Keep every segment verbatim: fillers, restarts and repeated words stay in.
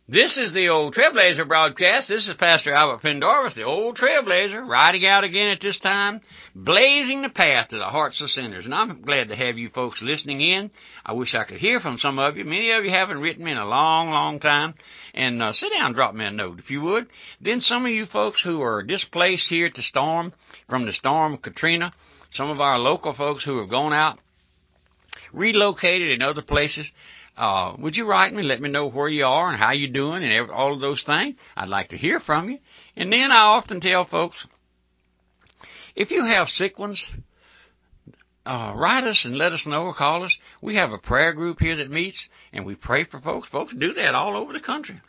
This is the Old Trailblazer broadcast. This is Pastor Albert Pendarvis, the Old Trailblazer, riding out again at this time, blazing the path to the hearts of sinners. And I'm glad to have you folks listening in. I wish I could hear from some of you. Many of you haven't written me in a long, long time. And uh, sit down and drop me a note, if you would. Then some of you folks who are displaced here at the storm, from the storm Katrina, some of our local folks who have gone out, relocated in other places, Uh, would you write me, let me know where you are and how you're doing and every, all of those things? I'd like to hear from you. And then I often tell folks, if you have sick ones, uh, write us and let us know or call us. We have a prayer group here that meets, and we pray for folks. Folks do that all over the country.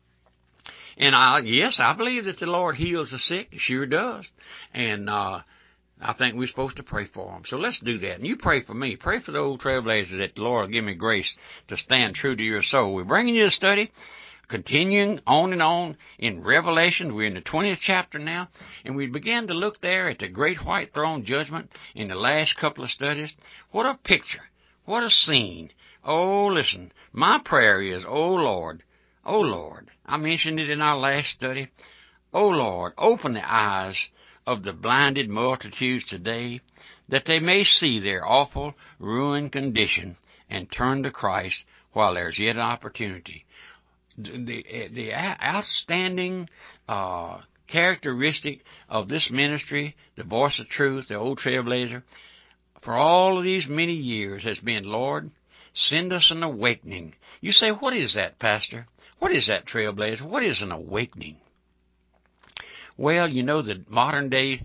And I, yes, I believe that the Lord heals the sick. He sure does. And uh I think we're supposed to pray for them. So let's do that. And you pray for me. Pray for the Old Trailblazers that the Lord will give me grace to stand true to your soul. We're bringing you a study, continuing on and on in Revelation. We're in the twentieth chapter now. And we began to look there at the great white throne judgment in the last couple of studies. What a picture. What a scene. Oh, listen. My prayer is, oh, Lord, oh, Lord. I mentioned it in our last study. Oh, Lord, open the eyes of the blinded multitudes today, that they may see their awful, ruined condition and turn to Christ while there's yet an opportunity. The, the outstanding uh, characteristic of this ministry, the Voice of Truth, the Old Trailblazer, for all of these many years has been, Lord, send us an awakening. You say, what is that, Pastor? What is that, Trailblazer? What is an awakening? Well, you know, the modern day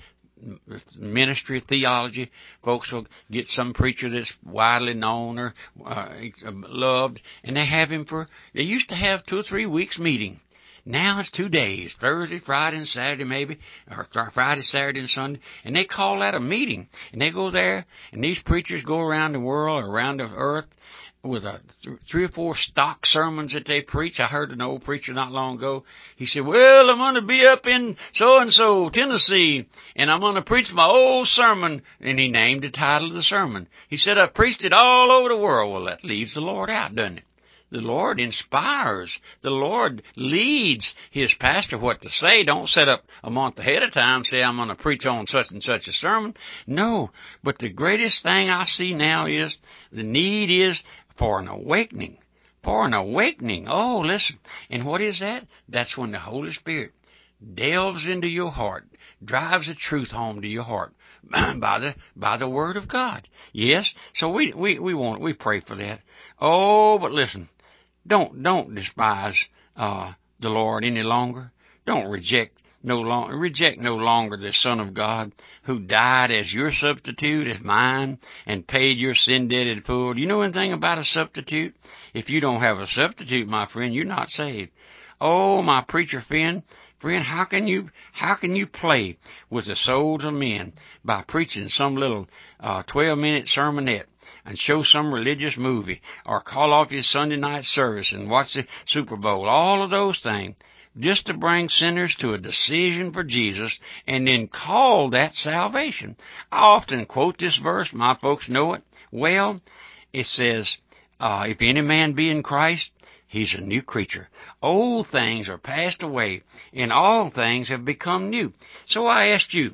ministry, theology, folks will get some preacher that's widely known or uh, loved, and they have him for, they used to have two or three weeks meeting. Now it's two days, Thursday, Friday, and Saturday maybe, or th- Friday, Saturday, and Sunday, and they call that a meeting. And they go there, and these preachers go around the world, around the earth, with a th- three or four stock sermons that they preach. I heard an old preacher not long ago. He said, well, I'm going to be up in so-and-so, Tennessee, and I'm going to preach my old sermon. And he named the title of the sermon. He said, I preached it all over the world. Well, that leaves the Lord out, doesn't it? The Lord inspires. The Lord leads His pastor what to say. Don't set up a month ahead of time and say, I'm going to preach on such and such a sermon. No, but the greatest thing I see now is the need is for an awakening. For an awakening. Oh, listen. And what is that? That's when the Holy Spirit delves into your heart, drives the truth home to your heart by the by the Word of God. Yes? So we we we want we pray for that. Oh, but listen, don't don't despise uh the Lord any longer. Don't reject no long reject no longer the Son of God who died as your substitute, as mine, and paid your sin-debted full. Do you know anything about a substitute? If you don't have a substitute, my friend, you're not saved. Oh, my preacher friend, friend, how can you how can you play with the souls of men by preaching some little uh, twelve-minute sermonette and show some religious movie or call off your Sunday night service and watch the Super Bowl? All of those things just to bring sinners to a decision for Jesus and then call that salvation. I often quote this verse. My folks know it well. It says, uh, if any man be in Christ, he's a new creature. Old things are passed away, and all things have become new. So I asked you,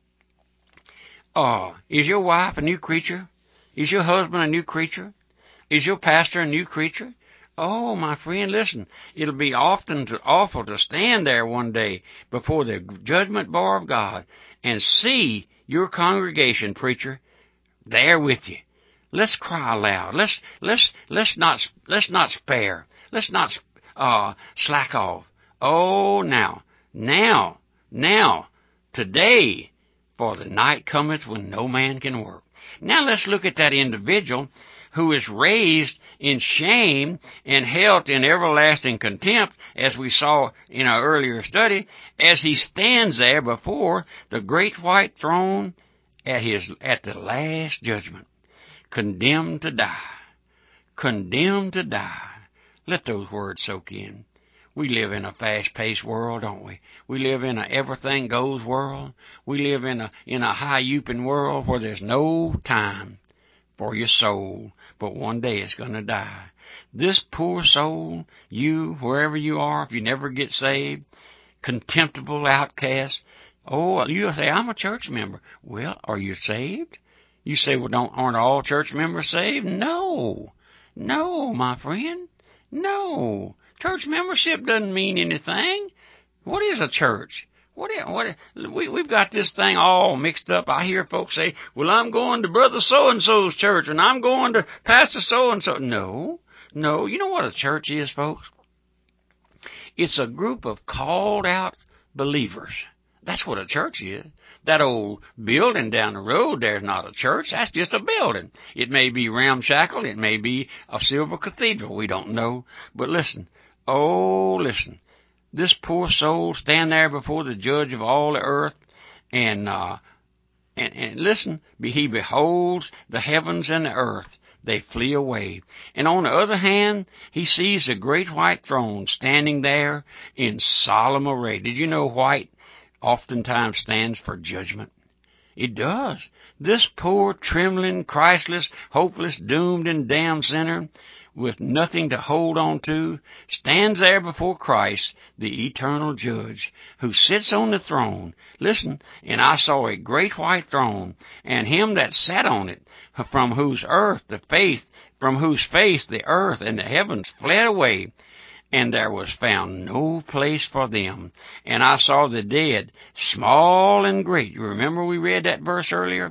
uh, is your wife a new creature? Is your husband a new creature? Is your pastor a new creature? Oh, my friend, listen, it'll be often to, awful to stand there one day before the judgment bar of God and see your congregation, preacher, there with you. Let's cry aloud. Let's let's let's not let's not spare. Let's not uh, slack off. Oh, now, now, now, today, for the night cometh when no man can work. Now let's look at that individual who is raised in shame and held in everlasting contempt, as we saw in our earlier study, as he stands there before the great white throne at his at the last judgment, condemned to die, condemned to die. Let those words soak in. We live in a fast-paced world, don't we? We live in a everything-goes world. We live in a in a high-youping world where there's no time for your soul, but one day it's going to die. This poor soul, you, wherever you are, if you never get saved, contemptible outcast, oh, you say, I'm a church member. Well, are you saved? You say, well, don't aren't all church members saved? No. No, my friend. No. Church membership doesn't mean anything. What is a church? What? What? We we've got this thing all mixed up. I hear folks say, "Well, I'm going to Brother So and So's church, and I'm going to Pastor So and So." No, no. You know what a church is, folks? It's a group of called out believers. That's what a church is. That old building down the road there's not a church. That's just a building. It may be ramshackle. It may be a silver cathedral. We don't know. But listen. Oh, listen. This poor soul stand there before the judge of all the earth, and uh, and, and listen, he beholds the heavens and the earth. They flee away. And on the other hand, he sees the great white throne standing there in solemn array. Did you know white oftentimes stands for judgment? It does. This poor, trembling, Christless, hopeless, doomed, and damned sinner, with nothing to hold on to, stands there before Christ, the eternal judge, who sits on the throne. Listen, and I saw a great white throne, and him that sat on it, from whose earth the face, from whose face the earth and the heavens fled away, and there was found no place for them. And I saw the dead, small and great. You remember we read that verse earlier?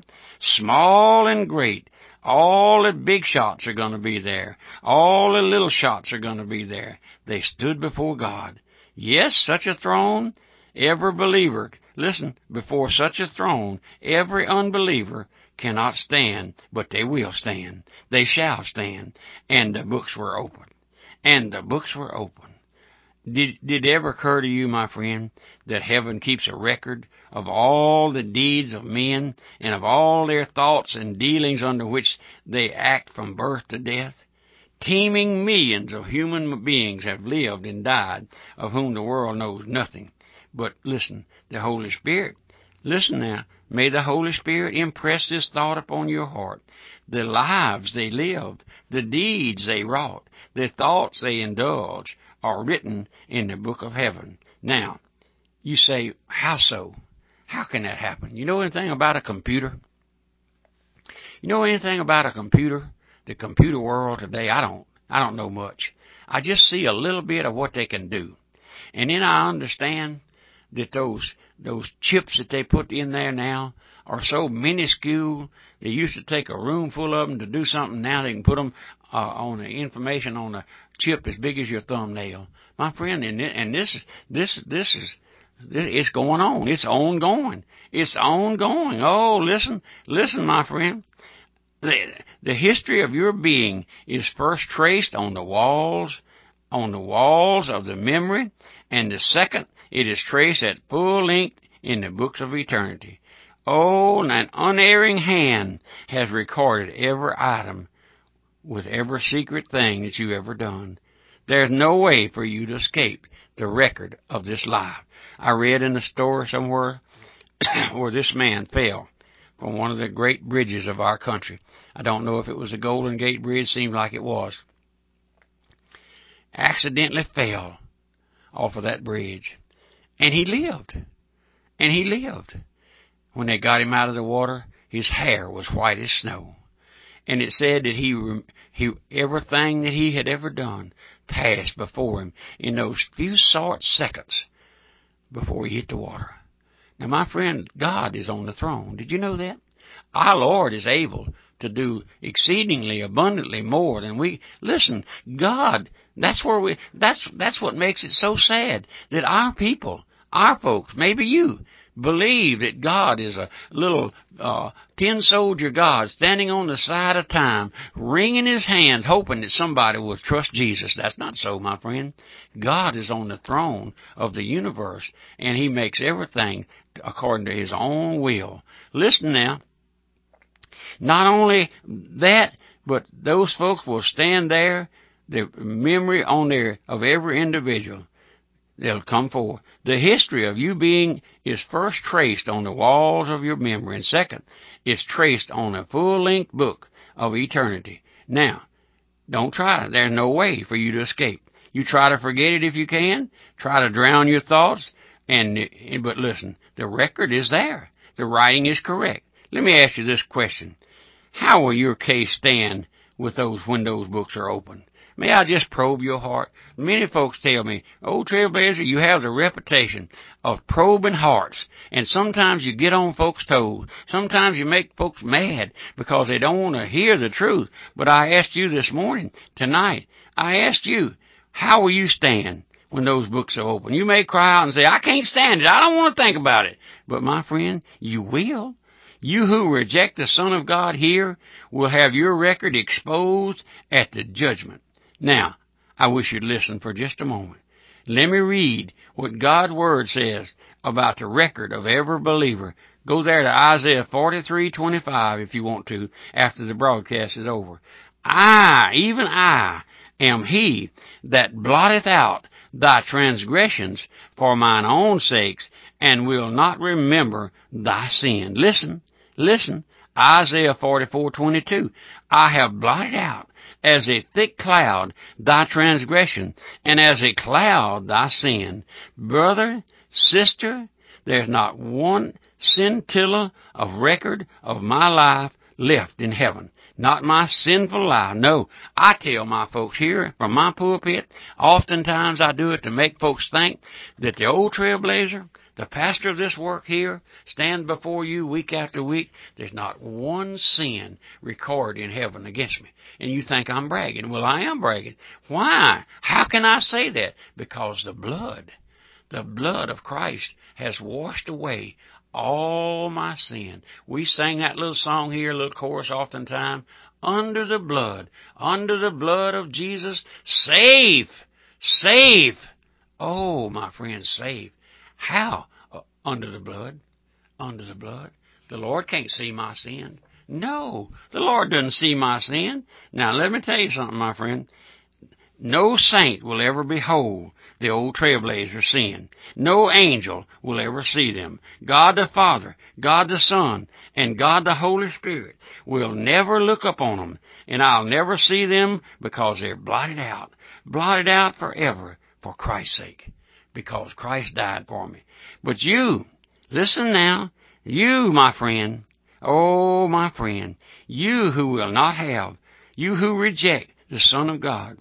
Small and great. All the big shots are going to be there. All the little shots are going to be there. They stood before God. Yes, such a throne, every believer, listen, before such a throne, every unbeliever cannot stand, but they will stand. They shall stand. And the books were opened. And the books were opened. Did, did it ever occur to you, my friend, that heaven keeps a record of all the deeds of men and of all their thoughts and dealings under which they act from birth to death? Teeming millions of human beings have lived and died, of whom the world knows nothing. But listen, the Holy Spirit, listen now, may the Holy Spirit impress this thought upon your heart. The lives they lived, the deeds they wrought, the thoughts they indulged, are written in the book of heaven. Now, you say, how so? How can that happen? You know anything about a computer? You know anything about a computer? The computer world today, I don't. I don't know much. I just see a little bit of what they can do. And then I understand that those those chips that they put in there now are so minuscule. They used to take a room full of them to do something. Now they can put them uh, on the information on a chip as big as your thumbnail, my friend. And and this is this this is this, it's going on. It's ongoing. It's ongoing. Oh, listen, listen, my friend. The, the history of your being is first traced on the walls, on the walls of the memory, and the second, it is traced at full length in the books of eternity. Oh, an unerring hand has recorded every item with every secret thing that you ever done. There's no way for you to escape the record of this life. I read in the story somewhere where this man fell from one of the great bridges of our country. I don't know if it was the Golden Gate Bridge, seemed like it was. Accidentally fell off of that bridge. And he lived. And he lived. When they got him out of the water, his hair was white as snow. And it said that he, he everything that he had ever done passed before him in those few short seconds before he hit the water. Now, my friend, God is on the throne. Did you know that? Our Lord is able to do exceedingly abundantly more than we. Listen, God, that's where we, that's, that's what makes it so sad that our people, our folks, maybe you, believe that God is a little uh, tin soldier God standing on the side of time, wringing his hands, hoping that somebody will trust Jesus. That's not so, my friend. God is on the throne of the universe, and he makes everything according to his own will. Listen now. Not only that, but those folks will stand there, the memory on there of every individual. They'll come forward. The history of you being is first traced on the walls of your memory, and second, it's traced on a full-length book of eternity. Now, don't try it. There's no way for you to escape. You try to forget it if you can. Try to drown your thoughts. And but listen, the record is there. The writing is correct. Let me ask you this question. How will your case stand with those when those books are open? May I just probe your heart? Many folks tell me, "Oh, Trailblazer, you have the reputation of probing hearts, and sometimes you get on folks' toes. Sometimes you make folks mad because they don't want to hear the truth." But I asked you this morning, tonight, I asked you, how will you stand when those books are open? You may cry out and say, "I can't stand it. I don't want to think about it." But my friend, you will. You who reject the Son of God here will have your record exposed at the judgment. Now, I wish you'd listen for just a moment. Let me read what God's Word says about the record of every believer. Go there to Isaiah forty-three twenty-five if you want to, after the broadcast is over. I, even I, am he that blotteth out thy transgressions for mine own sakes, and will not remember thy sin. Listen, listen, Isaiah forty-four twenty-two. I have blotted out as a thick cloud thy transgression, and as a cloud thy sin. Brother, sister, there's not one scintilla of record of my life left in heaven. Not my sinful life. No, I tell my folks here from my pulpit, oftentimes I do it to make folks think that the old Trailblazer, the pastor of this work here, stand before you week after week. There's not one sin recorded in heaven against me. And you think I'm bragging. Well, I am bragging. Why? How can I say that? Because the blood, the blood of Christ has washed away all my sin. We sang that little song here, a little chorus oftentimes. Under the blood, under the blood of Jesus, safe, safe. Oh, my friend, safe. How? Uh, under the blood, under the blood. The Lord can't see my sin. No, the Lord doesn't see my sin. Now, let me tell you something, my friend. No saint will ever behold the old Trailblazer sin. No angel will ever see them. God the Father, God the Son, and God the Holy Spirit will never look upon them, and I'll never see them because they're blotted out, blotted out forever for Christ's sake, because Christ died for me. But you, listen now, you, my friend, oh, my friend, you who will not have, you who reject the Son of God,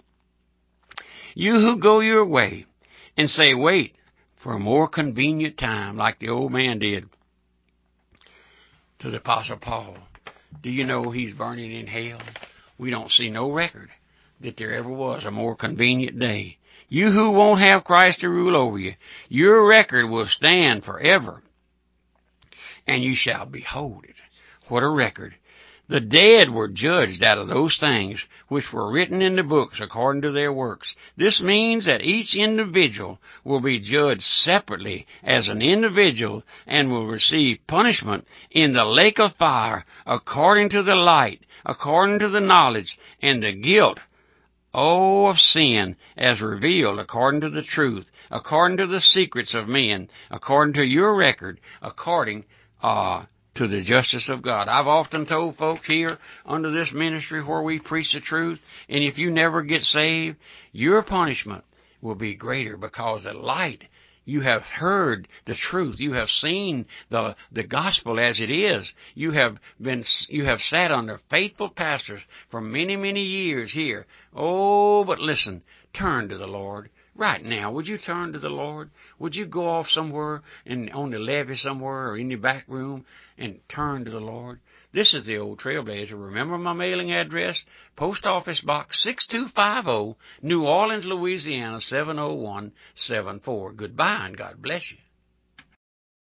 you who go your way and say, wait for a more convenient time, like the old man did to the Apostle Paul. Do you know he's burning in hell? We don't see no record that there ever was a more convenient day. You who won't have Christ to rule over you, your record will stand forever, and you shall behold it. What a record. The dead were judged out of those things which were written in the books according to their works. This means that each individual will be judged separately as an individual and will receive punishment in the lake of fire according to the light, according to the knowledge and the guilt, oh, of sin as revealed according to the truth, according to the secrets of men, according to your record, according uh to the justice of God. I've often told folks here under this ministry where we preach the truth, and if you never get saved, your punishment will be greater because the light, you have heard the truth. You have seen the the gospel as it is. You have been you have sat under faithful pastors for many, many years here. Oh, but listen, turn to the Lord. Right now, would you turn to the Lord? Would you go off somewhere and on the levee somewhere or in your back room and turn to the Lord? This is the old Trailblazer. Remember my mailing address? Post Office Box six two five zero, New Orleans, Louisiana seven oh one seven four. Goodbye and God bless you.